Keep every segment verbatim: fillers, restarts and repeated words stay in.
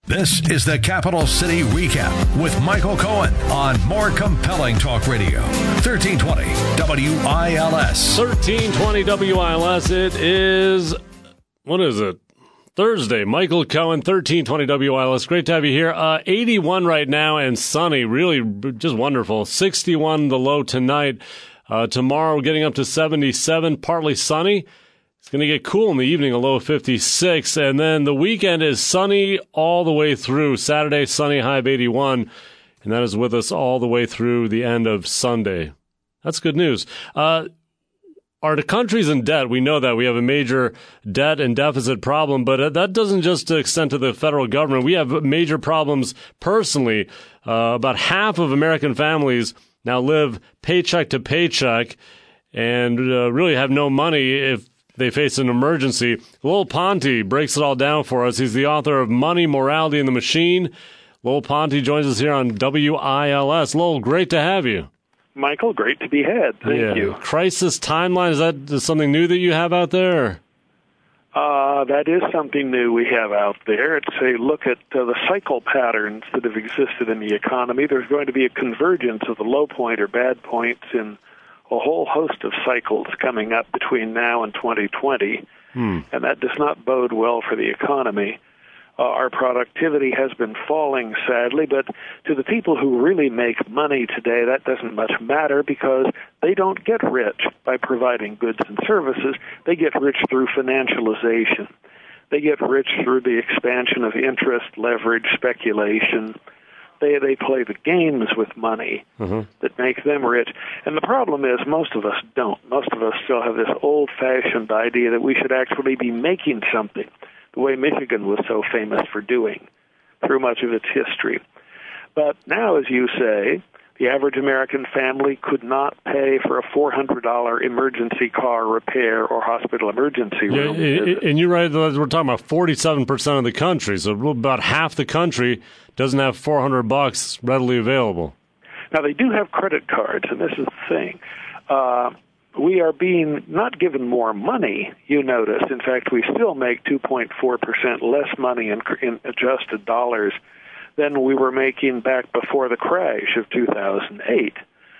This is the Capital City Recap with Michael Cohen on More Compelling Talk Radio. thirteen twenty W I L S. thirteen twenty W I L S. It is, what is it? Thursday. Michael Cohen, thirteen twenty W I L S. Great to have you here. Uh, eighty-one right now and sunny. Really just wonderful. sixty-one the low tonight. Uh, tomorrow getting up to seventy-seven, partly sunny. It's going to get cool in the evening, a low of fifty-six. And then the weekend is sunny all the way through. Saturday, sunny, high of eighty-one. And that is with us all the way through the end of Sunday. That's good news. Uh, are the countries in debt? We know that. We have a major debt and deficit problem, but that doesn't just extend to the federal government. We have major problems personally. Uh, about half of American families now live paycheck to paycheck and uh, really have no money if they face an emergency. Lowell Ponte breaks it all down for us. He's the author of Money, Morality, and the Machine. Lowell Ponte joins us here on W I L S. Lowell, great to have you. Michael, great to be had. Thank yeah. you. Crisis timeline, is that something new that you have out there? Uh, that is something new we have out there. It's a look at uh, the cycle patterns that have existed in the economy. There's going to be a convergence of the low point or bad points in a whole host of cycles coming up between now and twenty twenty, hmm. and that does not bode well for the economy. Uh, our productivity has been falling, sadly, but to the people who really make money today, that doesn't much matter because they don't get rich by providing goods and services. They get rich through financialization. They get rich through the expansion of interest, leverage, speculation. They they play the games with money mm-hmm. that make them rich. And the problem is most of us don't. Most of us still have this old-fashioned idea that we should actually be making something, the way Michigan was so famous for doing through much of its history. But now, as you say, the average American family could not pay for a four hundred dollars emergency car repair or hospital emergency room yeah, visit. And you're right, we're talking about forty-seven percent of the country, so about half the country doesn't have four hundred bucks readily available. Now, they do have credit cards, and this is the thing. Uh, we are being not given more money, you notice. In fact, we still make two point four percent less money in, in adjusted dollars than we were making back before the crash of two thousand eight.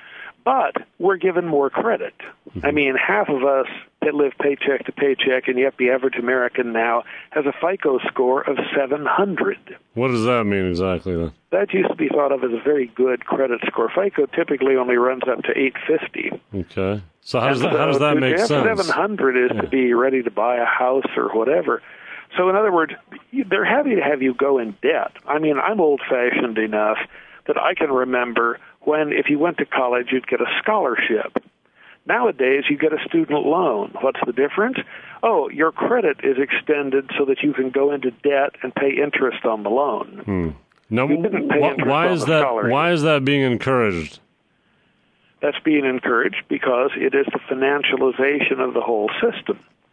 But we're given more credit. Mm-hmm. I mean, half of us that live paycheck to paycheck, and yet the average American now has a FICO score of seven hundred. What does that mean exactly, then? That used to be thought of as a very good credit score. FICO typically only runs up to eight fifty. Okay. So how does that, how does that make sense? seven hundred is yeah. to be ready to buy a house or whatever. So in other words, they're happy to have you go in debt. I mean, I'm old-fashioned enough that I can remember when, if you went to college, you'd get a scholarship. Nowadays, you get a student loan. What's the difference? Oh, your credit is extended so that you can go into debt and pay interest on the loan. Hmm. No, wh- why is that? Scholarship. Why is that being encouraged? That's being encouraged because it is the financialization of the whole system.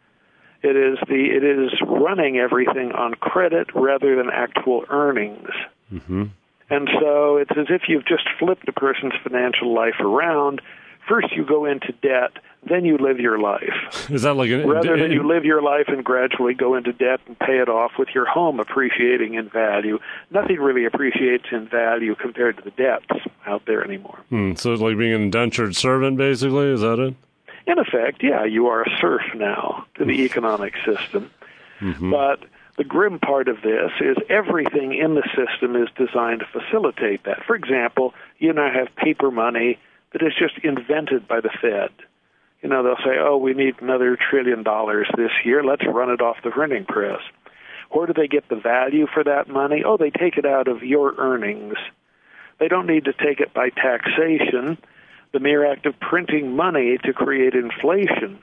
It is the it is running everything on credit rather than actual earnings. Mm-hmm. And so it's as if you've just flipped a person's financial life around. First you go into debt, then you live your life. Is that like an, rather than you live your life and gradually go into debt and pay it off with your home appreciating in value? Nothing really appreciates in value compared to the debts out there anymore. Hmm, so it's like being an indentured servant, basically? Is that it? In effect, yeah, you are a serf now to the economic system. Mm-hmm. But the grim part of this is everything in the system is designed to facilitate that. For example, you now have paper money that is just invented by the Fed. You know, they'll say, oh, we need another trillion dollars this year. Let's run it off the printing press. Where do they get the value for that money? Oh, they take it out of your earnings. They don't need to take it by taxation. The mere act of printing money to create inflation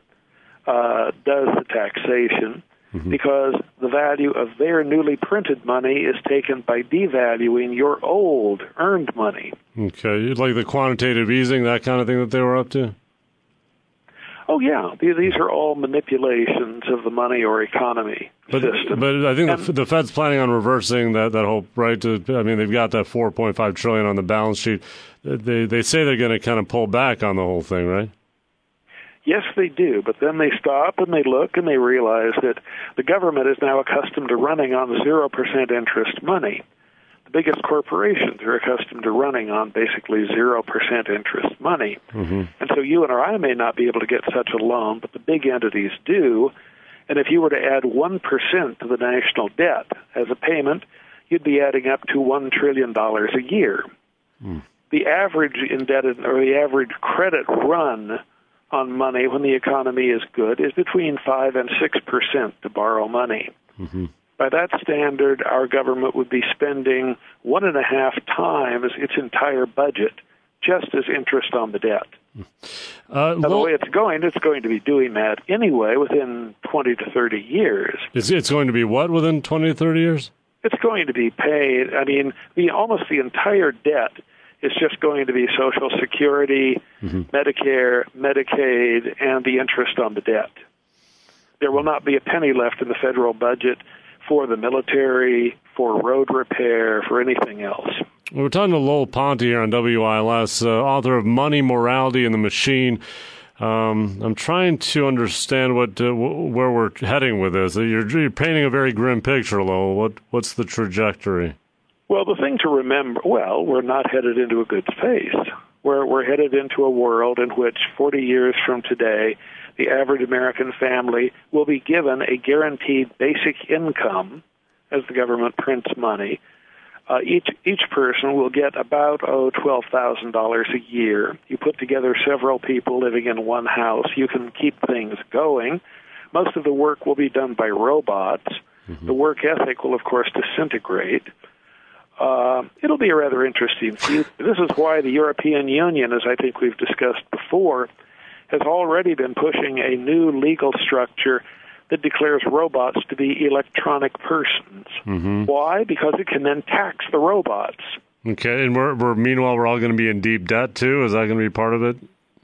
uh, does the taxation mm-hmm. because the value of their newly printed money is taken by devaluing your old earned money. Okay, like the quantitative easing, that kind of thing that they were up to? Oh, yeah. These are all manipulations of the money or economy but, system. But I think and, the, the Fed's planning on reversing that, that whole right to, I mean, they've got that four point five trillion dollars on the balance sheet. They they say they're going to kind of pull back on the whole thing, right? Yes, they do, but then they stop and they look and they realize that the government is now accustomed to running on zero percent interest money. The biggest corporations are accustomed to running on basically zero percent interest money. Mm-hmm. And so you and I may not be able to get such a loan, but the big entities do. And if you were to add one percent to the national debt as a payment, you'd be adding up to one trillion dollars a year. Mm. The average indebted or the average credit run on money when the economy is good is between five and six percent to borrow money. Mm-hmm. By that standard, our government would be spending one and a half times its entire budget just as interest on the debt. Uh, now, the way it's going, it's going to be doing that anyway within twenty to thirty years. It's, it's going to be what within twenty to thirty years? It's going to be paid. I mean, the, almost the entire debt is just going to be Social Security, mm-hmm. Medicare, Medicaid, and the interest on the debt. There will not be a penny left in the federal budget for the military, for road repair, for anything else. We're talking to Lowell Ponte here on W I L S, uh, author of Money, Morality, and the Machine. Um, I'm trying to understand what uh, w- where we're heading with this. You're, you're painting a very grim picture, Lowell. What, what's the trajectory? Well, the thing to remember, well, we're not headed into a good space. We're, we're headed into a world in which forty years from today, the average American family will be given a guaranteed basic income as the government prints money. Uh, each each person will get about, oh, twelve thousand dollars a year. You put together several people living in one house, you can keep things going. Most of the work will be done by robots. Mm-hmm. The work ethic will, of course, disintegrate. Uh, it'll be a rather interesting future. This is why the European Union, as I think we've discussed before, has already been pushing a new legal structure that declares robots to be electronic persons. Mm-hmm. Why? Because it can then tax the robots. Okay, and we're, we're meanwhile, we're all going to be in deep debt, too? Is that going to be part of it?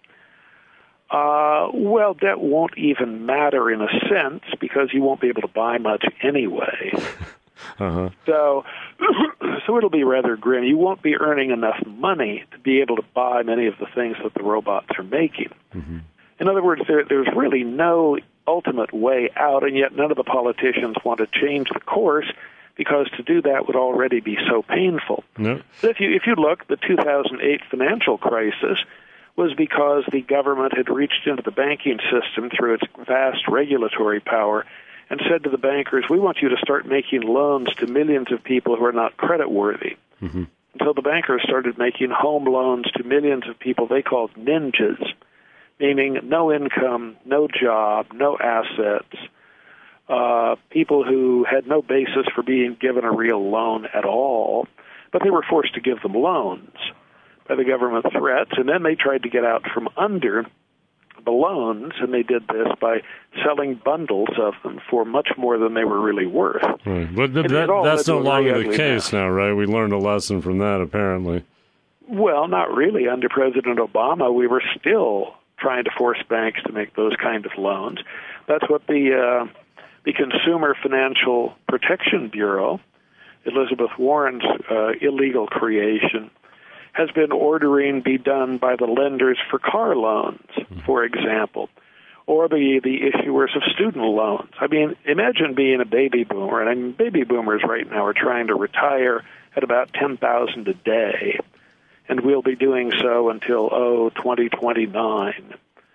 Uh, well, debt won't even matter in a sense because you won't be able to buy much anyway. Uh-huh. So, so it'll be rather grim. You won't be earning enough money to be able to buy many of the things that the robots are making. Mm-hmm. In other words, there, there's really no ultimate way out, and yet none of the politicians want to change the course because to do that would already be so painful. No. So if you if you look, the two thousand eight financial crisis was because the government had reached into the banking system through its vast regulatory power and said to the bankers, we want you to start making loans to millions of people who are not creditworthy. Mm-hmm. Until the bankers started making home loans to millions of people they called ninjas, meaning no income, no job, no assets, uh, people who had no basis for being given a real loan at all, but they were forced to give them loans by the government threats, and then they tried to get out from under the loans, and they did this by selling bundles of them for much more than they were really worth. Right. But th- that, that's no longer the case now, right? We learned a lesson from that, apparently. Well, not really. Under President Obama, we were still trying to force banks to make those kind of loans. That's what the uh, the Consumer Financial Protection Bureau, Elizabeth Warren's uh, illegal creation, has been ordering be done by the lenders for car loans, for example, or the, the issuers of student loans. I mean, imagine being a baby boomer, and I mean, baby boomers right now are trying to retire at about ten thousand dollars a day, and we'll be doing so until, oh, twenty twenty-nine.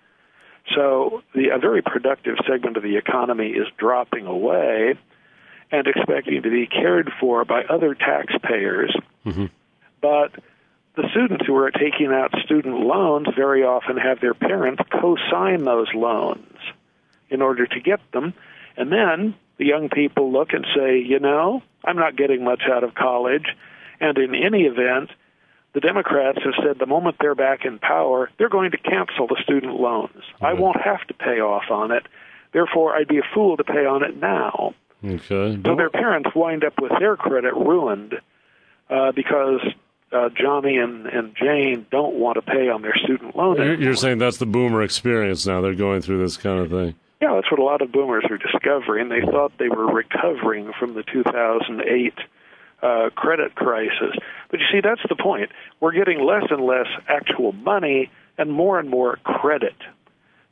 So the, a very productive segment of the economy is dropping away and expecting to be cared for by other taxpayers, mm-hmm. but the students who are taking out student loans very often have their parents co-sign those loans in order to get them. And then the young people look and say, you know, I'm not getting much out of college. And in any event, the Democrats have said the moment they're back in power, they're going to cancel the student loans. Okay. I won't have to pay off on it. Therefore, I'd be a fool to pay on it now. Okay. So their parents wind up with their credit ruined uh, because Uh, Johnny and, and Jane don't want to pay on their student loan anymore. You're saying that's the boomer experience now. They're going through this kind of thing. Yeah, that's what a lot of boomers are discovering. They thought they were recovering from the two thousand eight uh, credit crisis. But you see, that's the point. We're getting less and less actual money and more and more credit.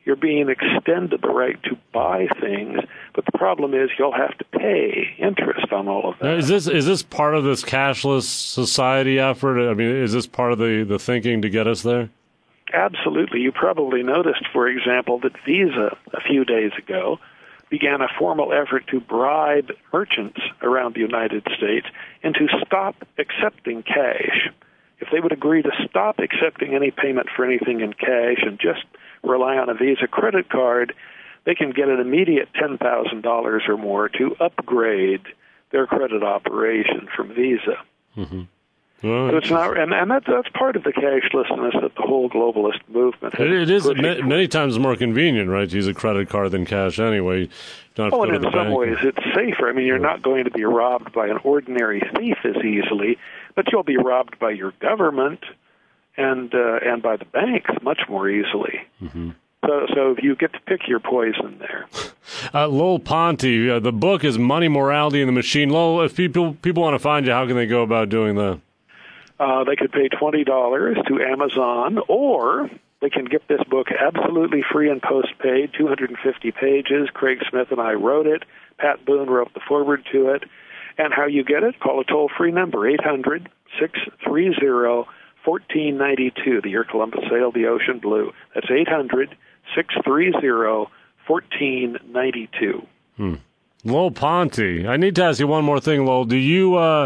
you're being extended the right to buy things, but the problem is you'll have to pay interest on all of that. Now, is this is this part of this cashless society effort? I mean, is this part of the, the thinking to get us there? Absolutely. You probably noticed, for example, that Visa a few days ago began a formal effort to bribe merchants around the United States into stop accepting cash. If they would agree to stop accepting any payment for anything in cash and just rely on a Visa credit card, they can get an immediate ten thousand dollars or more to upgrade their credit operation from Visa. Mm-hmm. Well, so it's not, and, and that's, that's part of the cashlessness that the whole globalist movement has. It, it is ma- many times more convenient, right, to use a credit card than cash anyway. You don't have oh, to go and to in the some bank. ways it's safer. I mean, you're not going to be robbed by an ordinary thief as easily, but you'll be robbed by your government and uh, and by the banks much more easily. Mm-hmm. So, so you get to pick your poison there. Uh, Lowell Ponte, uh, the book is Money, Morality, and the Machine. Lowell, if people people want to find you, how can they go about doing that? Uh, they could pay twenty dollars to Amazon, or they can get this book absolutely free and post-paid, two hundred fifty pages. Craig Smith and I wrote it. Pat Boone wrote the foreword to it. And how you get it, call a toll-free number, eight hundred, six three zero, one four nine two, the Air Columbus Sail the Ocean Blue. That's eight hundred, six three zero, one four nine two. Hmm. Lowell Ponte. I need to ask you one more thing, Lowell. Do you... Uh,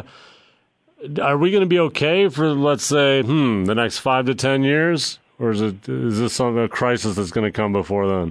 Are we going to be okay for, let's say, hmm, the next five to ten years? Or is it is this some a crisis that's going to come before then?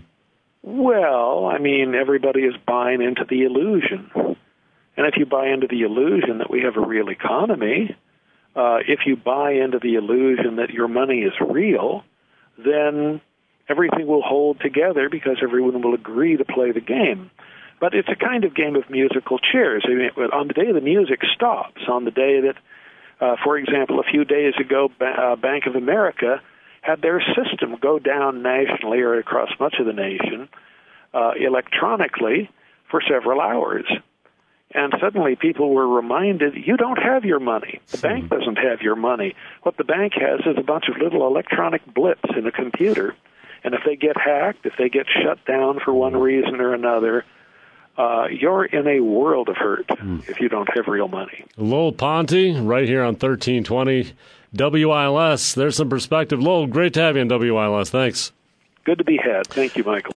Well, I mean, everybody is buying into the illusion. And if you buy into the illusion that we have a real economy, uh, if you buy into the illusion that your money is real, then everything will hold together because everyone will agree to play the game. But it's a kind of game of musical chairs. I mean, on the day the music stops, on the day that, uh, for example, a few days ago, uh, Bank of America had their system go down nationally or across much of the nation uh, electronically for several hours. And suddenly people were reminded, you don't have your money. The bank doesn't have your money. What the bank has is a bunch of little electronic blips in a computer. And if they get hacked, if they get shut down for one reason or another, Uh, you're in a world of hurt mm. if you don't have real money. Lowell Ponte, right here on thirteen twenty W I L S. There's some perspective. Lowell, great to have you on W I L S. Thanks. Good to be had. Thank you, Michael.